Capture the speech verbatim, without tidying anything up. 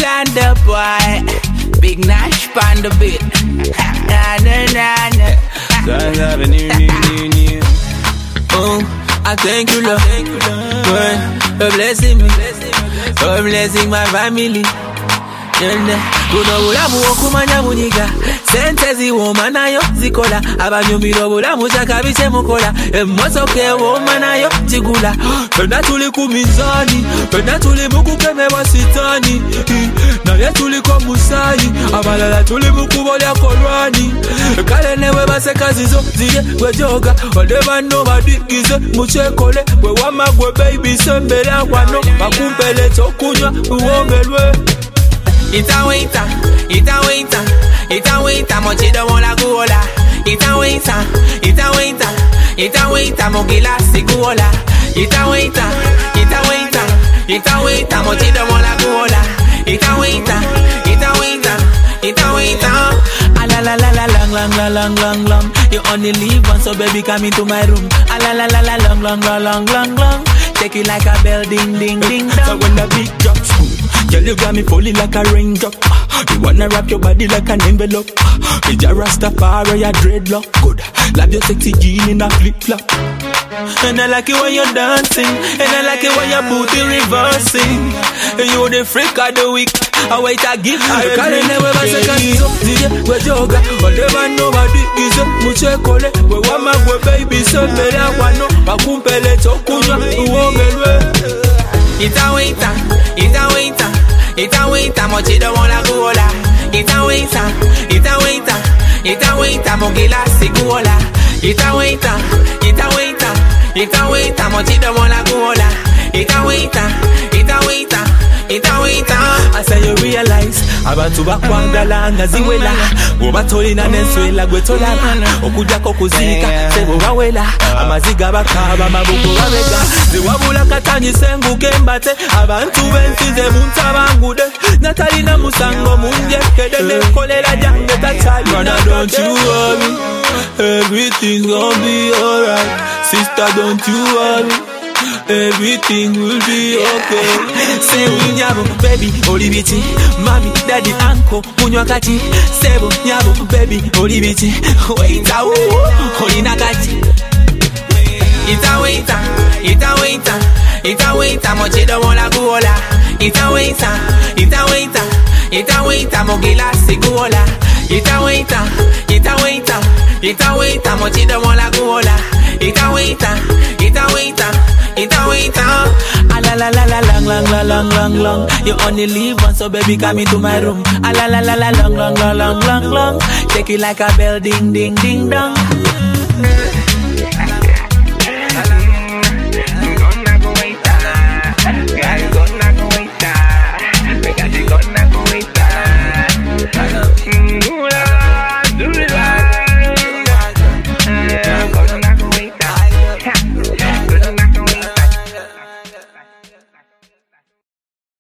land up, boy. Big Nash pan the beat. Na na na na. Oh, I thank you, Lord, for blessing me, for blessing my family. Kuno bulamu okumanya munyiga sente ziwoma nayo zikola abanyumira obulamu kyakabice mukola emmotoka ewoma nayo kigula fenna tuli ku mizani fenna tuli mu kukemebwa sitaani naye tuliko musaayi abalala tuli mu kubolya kolwani kale newe baseka zizo zirye gwejoga wadde banno badigize mukyekole bwe wama gwe baby sembera wano bakumpele kyokunywa buwongerwe. Ita waita, ita waita, ita waita, mochido mola guola. Ita waita, ita waita, ita waita, mogila siguola. Ita waita, ita waita, ita waita, mochido mola guola. Ita waita, ita waita, ita waita. Ala la la la long long long long long long. You only live once, so baby come into my room. Ala la la la long long long long long long. Take it like a bell, ding ding ding dong. So when the beat drops, girl, you got me falling like a raindrop. You wanna wrap your body like an envelope. With your Rastafari, your dreadlock. Good, love your sexy jean in a flip-flop. And I like it when you're dancing. And I like it when your booty reversing. And you're the freak of the week. I wait, I give you a call. Never was a cancer. We're yoga. Whatever nobody is. Muche kole. We want my baby. So better one. Bakumpele chokunya. Uomelwe. Ita waita. Ita waita. Ita waita. Mochido mola guola. Ita waita. Ita waita. Ita waita. Mogila siguola. Ita waita. Ita waita. Ita waita. Mochido mola guola. Ita waita. Ita waita. Ita waita. I say you realize abantu bakwanga langa ziwela obatolina nenswela gwetola okuja ko kuzika sebo bawela amaziga bakaba mabuko babega ziwabula katanyi senguke mbate abantu bensize muntabangude natalina musango munje kedele kolera jange tatali. Brother, don't you worry, everything's gonna be alright. Sister, don't you worry, everything will be okay. Say nyabo baby olibiti mami daddy uncle munywakati sebo nyabo baby olibiti waita wo olinakati. Ita waita, ita waita, ita waita, mochido mola guola. Ita waita, ita waita, ita waita, mogila siguola. Ita waita, ita waita, ita waita, mochido mola guola. Ita waita, ita waita, ita waita. Ala la la la long long long long long long. You only live once, so baby come into my room. Ala la la la long long long long long long. Take it like a bell, ding ding ding dong.